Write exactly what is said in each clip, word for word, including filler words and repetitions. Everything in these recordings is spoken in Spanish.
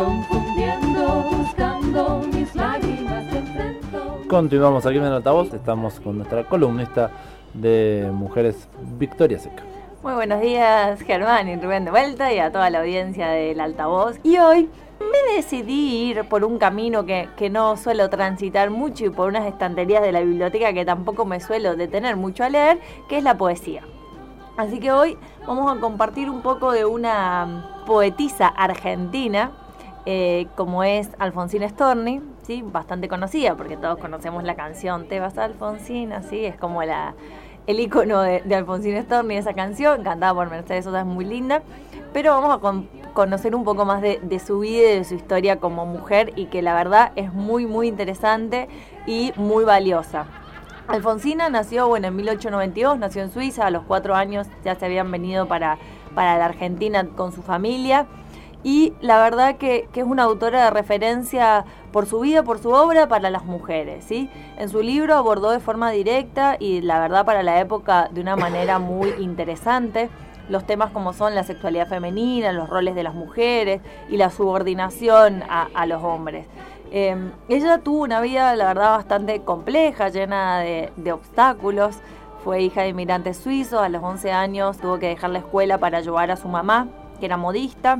confundiendo, buscando mis lágrimas de enfrento. Continuamos aquí en el altavoz, estamos con nuestra columnista de mujeres, Victoria Seca. Muy buenos días, Germán y Rubén de vuelta y a toda la audiencia del altavoz. Y hoy me decidí ir por un camino que, que no suelo transitar mucho y por unas estanterías de la biblioteca que tampoco me suelo detener mucho a leer, que es la poesía. Así que hoy vamos a compartir un poco de una poetisa argentina, eh, como es Alfonsina Storni, ¿sí? Bastante conocida porque todos conocemos la canción Te vas, Alfonsina, ¿sí? Es como la, el icono de, de Alfonsina Storni, esa canción, cantada por Mercedes Sosa, es muy linda, pero vamos a con, conocer un poco más de, de su vida y de su historia como mujer, y que la verdad es muy muy interesante y muy valiosa. Alfonsina nació, bueno, en mil ochocientos noventa y dos, nació en Suiza, a los cuatro años ya se habían venido para, para la Argentina con su familia, y la verdad que, que es una autora de referencia por su vida, por su obra, para las mujeres, ¿sí? En su libro abordó de forma directa y la verdad para la época de una manera muy interesante los temas como son la sexualidad femenina, los roles de las mujeres y la subordinación a, a los hombres. Eh, ella tuvo una vida, la verdad, bastante compleja, llena de, de obstáculos. Fue hija de inmigrantes suizos, a los once años tuvo que dejar la escuela para ayudar a su mamá, que era modista.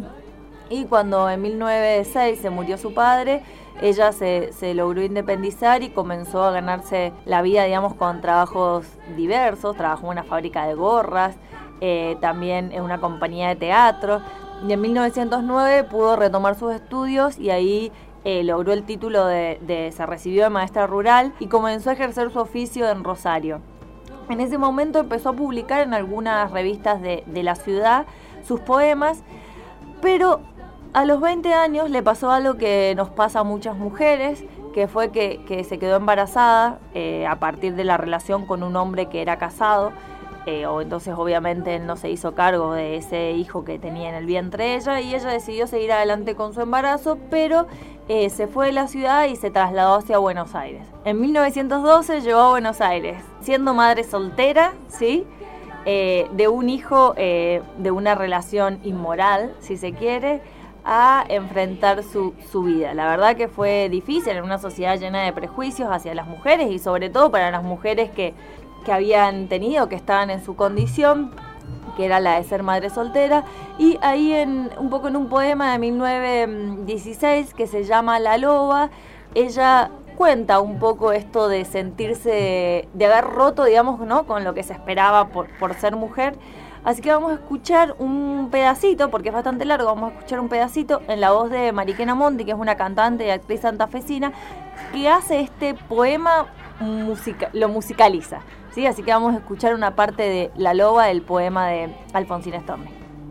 Y cuando en mil novecientos seis se murió su padre, ella se, se logró independizar y comenzó a ganarse la vida, digamos, con trabajos diversos. Trabajó en una fábrica de gorras, eh, también en una compañía de teatro. Y en mil novecientos nueve pudo retomar sus estudios y ahí Eh, logró el título de, de, se recibió de maestra rural y comenzó a ejercer su oficio en Rosario. En ese momento empezó a publicar en algunas revistas de, de la ciudad sus poemas, pero a los veinte años le pasó algo que nos pasa a muchas mujeres, que fue que, que se quedó embarazada eh, a partir de la relación con un hombre que era casado. Eh, o entonces obviamente él no se hizo cargo de ese hijo que tenía en el vientre ella, y ella decidió seguir adelante con su embarazo, pero eh, se fue de la ciudad y se trasladó hacia Buenos Aires. En mil novecientos doce llegó a Buenos Aires, siendo madre soltera, ¿sí? Eh, de un hijo, eh, de una relación inmoral, si se quiere, a enfrentar su, su vida. La verdad que fue difícil en una sociedad llena de prejuicios hacia las mujeres y sobre todo para las mujeres que que habían tenido, que estaban en su condición, que era la de ser madre soltera. Y ahí en un poco en un poema de mil novecientos dieciséis que se llama La Loba, ella cuenta un poco esto de sentirse, de haber roto, digamos, ¿no?, con lo que se esperaba por, por ser mujer. Así que vamos a escuchar un pedacito, porque es bastante largo, vamos a escuchar un pedacito en la voz de Mariquena Monti, que es una cantante y actriz santafesina, que hace este poema, musica, lo musicaliza, ¿sí? Así que vamos a escuchar una parte de La Loba del poema de Alfonsina Storni.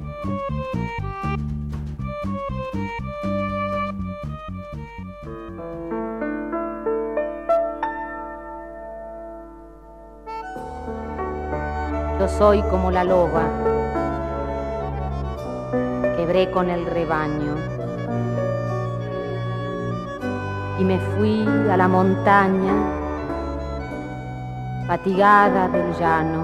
Yo soy como la loba, quebré con el rebaño y me fui a la montaña, fatigada del llano.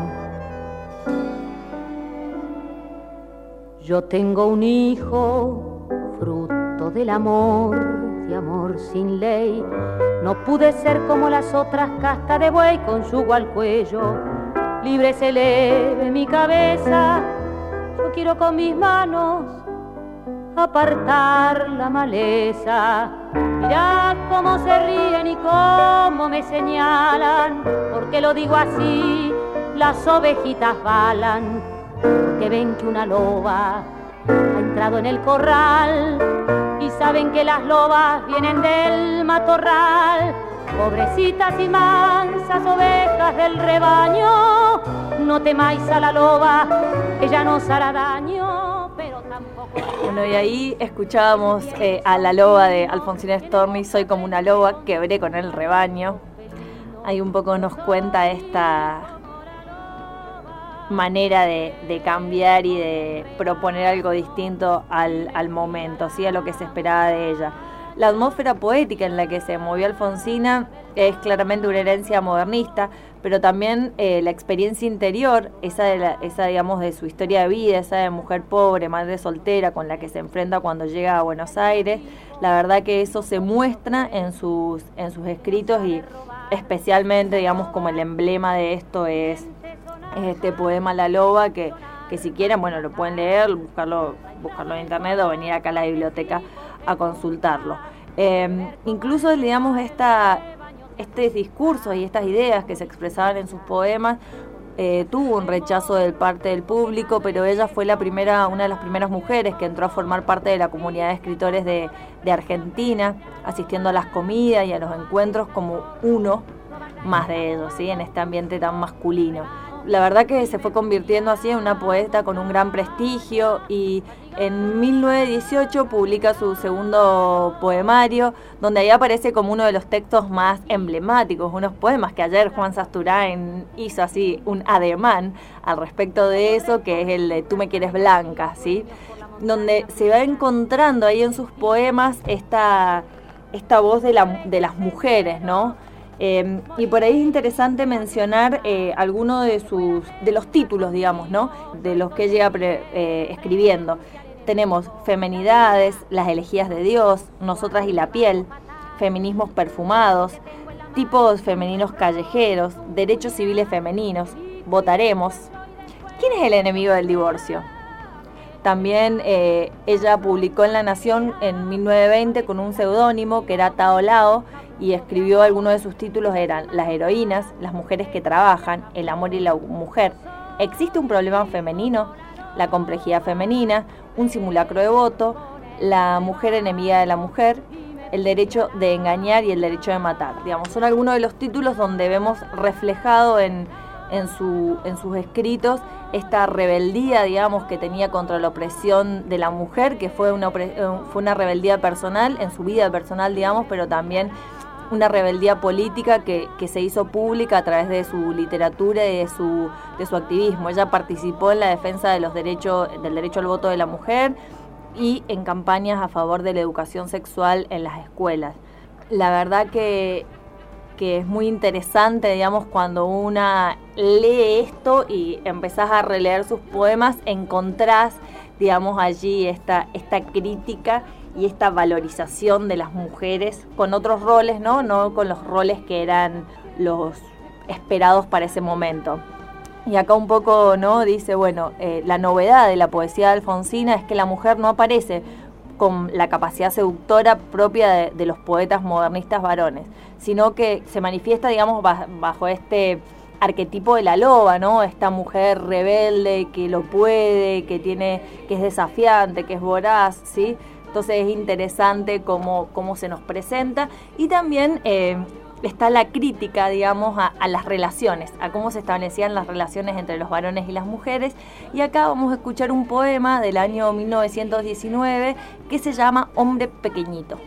Yo tengo un hijo, fruto del amor, de amor sin ley. No pude ser como las otras, casta de buey con yugo al cuello. Libre se eleve mi cabeza, yo quiero con mis manos apartar la maleza. Mirá cómo se ríen y cómo me señalan, porque lo digo así, las ovejitas balan, porque ven que una loba ha entrado en el corral y saben que las lobas vienen del matorral. Pobrecitas y mansas ovejas del rebaño, no temáis a la loba, ella no os hará daño, pero tampoco... Bueno, y ahí escuchábamos eh, a La Loba de Alfonsina Storni, soy como una loba, quebré con el rebaño. Ahí un poco nos cuenta esta manera de, de cambiar y de proponer algo distinto al, al momento, ¿sí?, a lo que se esperaba de ella. La atmósfera poética en la que se movió Alfonsina es claramente una herencia modernista, pero también eh, la experiencia interior, esa, de la, esa digamos de su historia de vida, esa de mujer pobre, madre soltera, con la que se enfrenta cuando llega a Buenos Aires. La verdad que eso se muestra en sus, en sus escritos, y especialmente, digamos, como el emblema de esto es, es este poema La Loba, que, que si quieren, bueno, lo pueden leer, buscarlo, buscarlo en internet o venir acá a la biblioteca a consultarlo. Eh, incluso, digamos, esta, este discurso y estas ideas que se expresaban en sus poemas eh, tuvo un rechazo de parte del público, pero ella fue la primera, una de las primeras mujeres que entró a formar parte de la comunidad de escritores de, de Argentina, asistiendo a las comidas y a los encuentros como uno más de ellos, ¿sí? En este ambiente tan masculino. La verdad que se fue convirtiendo así en una poeta con un gran prestigio, y en mil novecientos dieciocho publica su segundo poemario, donde ahí aparece como uno de los textos más emblemáticos, unos poemas que ayer Juan Sasturain hizo así un ademán al respecto de eso, que es el de Tú me quieres blanca, ¿sí? Donde se va encontrando ahí en sus poemas esta, esta voz de, la, de las mujeres, ¿no? Eh, y por ahí es interesante mencionar eh, algunos de sus de los títulos, digamos, ¿no? De los que llega pre, eh, escribiendo. Tenemos Femenidades, Las elegías de Dios, Nosotras y la piel, Feminismos perfumados, Tipos femeninos callejeros, Derechos civiles femeninos, Votaremos. ¿Quién es el enemigo del divorcio? También eh, ella publicó en La Nación en mil novecientos veinte con un seudónimo que era Tao Lao, y escribió algunos de sus títulos, eran Las heroínas, Las mujeres que trabajan, El amor y la mujer, Existe un problema femenino, La complejidad femenina, Un simulacro de voto, La mujer enemiga de la mujer, El derecho de engañar y El derecho de matar. Digamos, son algunos de los títulos donde vemos reflejado en, en, su, en sus escritos esta rebeldía, digamos, que tenía contra la opresión de la mujer, que fue una, fue una rebeldía personal, en su vida personal, digamos, pero también una rebeldía política que, que se hizo pública a través de su literatura y de su, de su activismo. Ella participó en la defensa de los derechos, del derecho al voto de la mujer y en campañas a favor de la educación sexual en las escuelas. La verdad que, que es muy interesante, digamos, cuando una lee esto y empezás a releer sus poemas, encontrás, digamos, allí esta, esta crítica y esta valorización de las mujeres con otros roles, ¿no? No con los roles que eran los esperados para ese momento. Y acá un poco, ¿no? Dice, bueno, eh, la novedad de la poesía de Alfonsina es que la mujer no aparece con la capacidad seductora propia de, de los poetas modernistas varones, sino que se manifiesta, digamos, bajo este arquetipo de la loba, ¿no? Esta mujer rebelde que lo puede, que tiene, que es desafiante, que es voraz, ¿sí? Entonces es interesante cómo, cómo se nos presenta, y también eh, está la crítica, digamos, a, a las relaciones, a cómo se establecían las relaciones entre los varones y las mujeres. Y acá vamos a escuchar un poema del año mil novecientos diecinueve que se llama Hombre Pequeñito.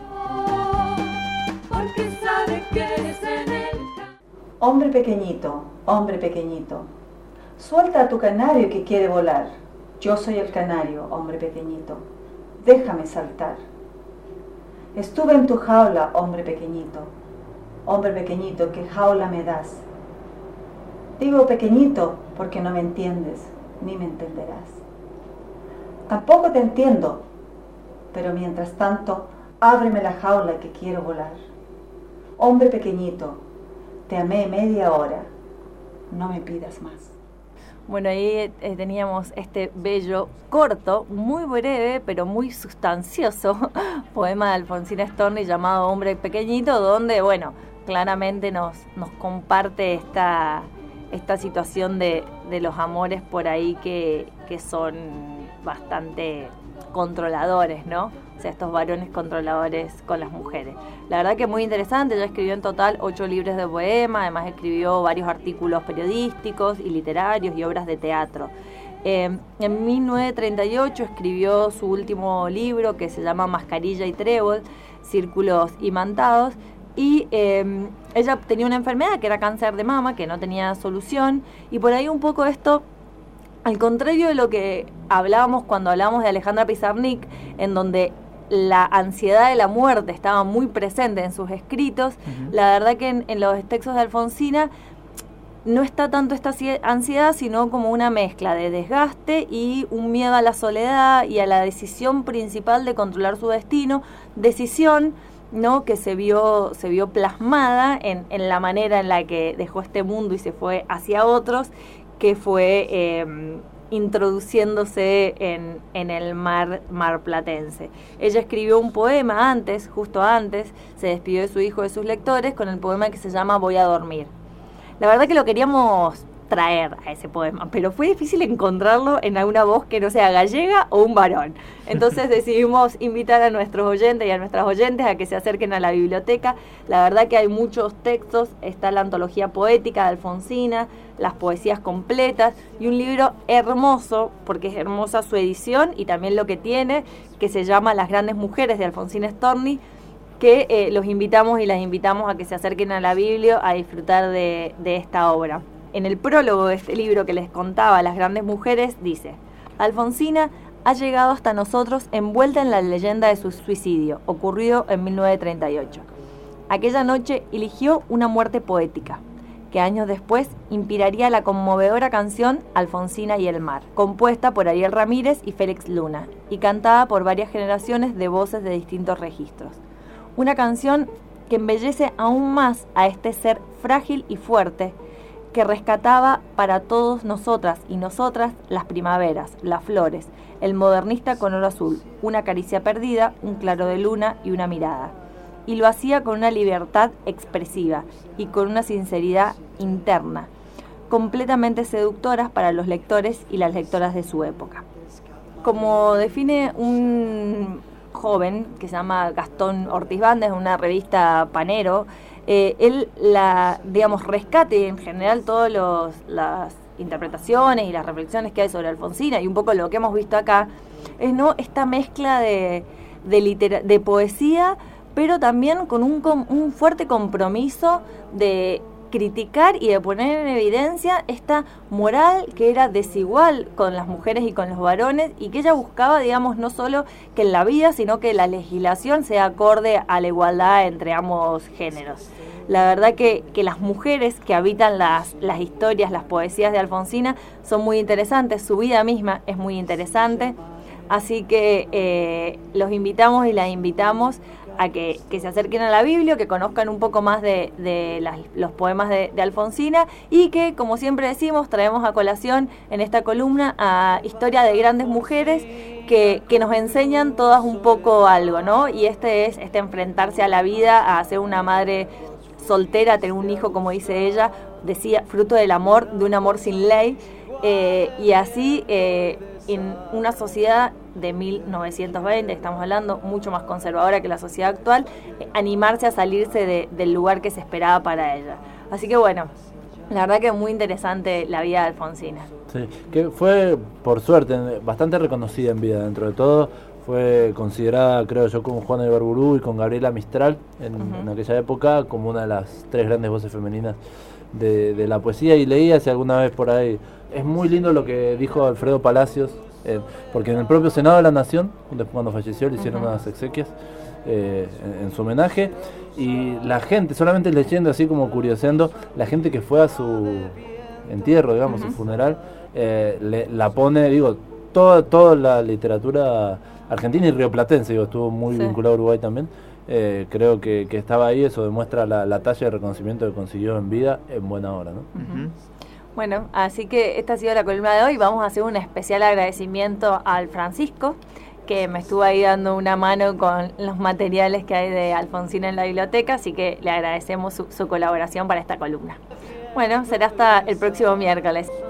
Porque sabe que eres en él. Hombre pequeñito, hombre pequeñito, suelta a tu canario que quiere volar. Yo soy el canario, hombre pequeñito. Déjame saltar. Estuve en tu jaula, hombre pequeñito. Hombre pequeñito, ¿qué jaula me das? Digo pequeñito porque no me entiendes, ni me entenderás. Tampoco te entiendo, pero mientras tanto, ábreme la jaula que quiero volar. Hombre pequeñito, te amé media hora, no me pidas más. Bueno, ahí eh, teníamos este bello, corto, muy breve, pero muy sustancioso poema de Alfonsina Storni llamado Hombre Pequeñito, donde, bueno, claramente nos, nos comparte esta, esta situación de, de los amores por ahí que, que son bastante controladores, ¿no? O sea, estos varones controladores con las mujeres. La verdad que es muy interesante. Ella escribió en total ocho libros de poema, además escribió varios artículos periodísticos y literarios y obras de teatro. Eh, en mil novecientos treinta y ocho escribió su último libro, que se llama Mascarilla y Trébol, Círculos imantados, y eh, ella tenía una enfermedad que era cáncer de mama, que no tenía solución, y por ahí un poco esto, al contrario de lo que hablábamos cuando hablábamos de Alejandra Pizarnik, en donde la ansiedad de la muerte estaba muy presente en sus escritos, uh-huh. La verdad que en, en los textos de Alfonsina no está tanto esta ansiedad, sino como una mezcla de desgaste y un miedo a la soledad y a la decisión principal de controlar su destino, decisión, ¿no?, que se vio, se vio plasmada en, en la manera en la que dejó este mundo y se fue hacia otros, que fue eh, introduciéndose en, en el mar marplatense. Ella escribió un poema antes, justo antes, se despidió de su hijo, de sus lectores, con el poema que se llama Voy a dormir. La verdad que lo queríamos traer a ese poema, pero fue difícil encontrarlo en alguna voz que no sea gallega o un varón. Entonces decidimos invitar a nuestros oyentes y a nuestras oyentes a que se acerquen a la biblioteca. La verdad que hay muchos textos, está la antología poética de Alfonsina, las poesías completas y un libro hermoso, porque es hermosa su edición y también lo que tiene, que se llama Las grandes mujeres de Alfonsina Storni, que eh, los invitamos y las invitamos a que se acerquen a la Biblia a disfrutar de, de esta obra. En el prólogo de este libro que les contaba, Las grandes mujeres, dice: Alfonsina ha llegado hasta nosotros envuelta en la leyenda de su suicidio, ocurrido en mil novecientos treinta y ocho. Aquella noche eligió una muerte poética, que años después inspiraría la conmovedora canción Alfonsina y el mar, compuesta por Ariel Ramírez y Félix Luna, y cantada por varias generaciones de voces de distintos registros. Una canción que embellece aún más a este ser frágil y fuerte, que rescataba para todos nosotras y nosotras las primaveras, las flores, el modernista color azul, una caricia perdida, un claro de luna y una mirada. Y lo hacía con una libertad expresiva y con una sinceridad interna, completamente seductoras para los lectores y las lectoras de su época. Como define un joven que se llama Gastón Ortiz Banda, es una revista Panero, eh, él la, digamos, rescate en general todas las interpretaciones y las reflexiones que hay sobre Alfonsina y un poco lo que hemos visto acá, es no esta mezcla de, de, litera, de poesía, pero también con un, un fuerte compromiso de criticar y de poner en evidencia esta moral que era desigual con las mujeres y con los varones y que ella buscaba, digamos, no solo que en la vida, sino que la legislación sea acorde a la igualdad entre ambos géneros. La verdad que, que las mujeres que habitan las, las historias, las poesías de Alfonsina son muy interesantes, su vida misma es muy interesante, así que eh, los invitamos y las invitamos a que, que se acerquen a la Biblia, que conozcan un poco más de, de las, los poemas de, de Alfonsina y que, como siempre decimos, traemos a colación en esta columna a historia de grandes mujeres que, que nos enseñan todas un poco algo, ¿no? Y este es este enfrentarse a la vida, a ser una madre soltera, a tener un hijo, como dice ella, decía, fruto del amor, de un amor sin ley, eh, y así eh, en una sociedad de mil novecientos veinte, estamos hablando, mucho más conservadora que la sociedad actual, eh, animarse a salirse de, del lugar que se esperaba para ella. Así que bueno, la verdad que es muy interesante la vida de Alfonsina. Sí, que fue, por suerte, bastante reconocida en vida, dentro de todo. Fue considerada, creo yo, con Juana de Barburú y con Gabriela Mistral en, uh-huh. en aquella época como una de las tres grandes voces femeninas de, de la poesía. Y leí hace alguna vez por ahí, es muy lindo lo que dijo Alfredo Palacios, eh, porque en el propio Senado de la Nación, cuando falleció, le hicieron uh-huh. unas exequias eh, en, en su homenaje, y la gente, solamente leyendo así como curioseando, la gente que fue a su entierro, digamos, uh-huh. su funeral, eh, le, la pone, digo, toda, toda la literatura argentina y rioplatense, digo, estuvo muy sí. vinculado a Uruguay también, eh, creo que, que estaba ahí, eso demuestra la, la talla de reconocimiento que consiguió en vida en buena hora, ¿no? Uh-huh. Bueno, así que esta ha sido la columna de hoy. Vamos a hacer un especial agradecimiento al Francisco, que me estuvo ahí dando una mano con los materiales que hay de Alfonsina en la biblioteca, así que le agradecemos su, su colaboración para esta columna. Bueno, será hasta el próximo miércoles.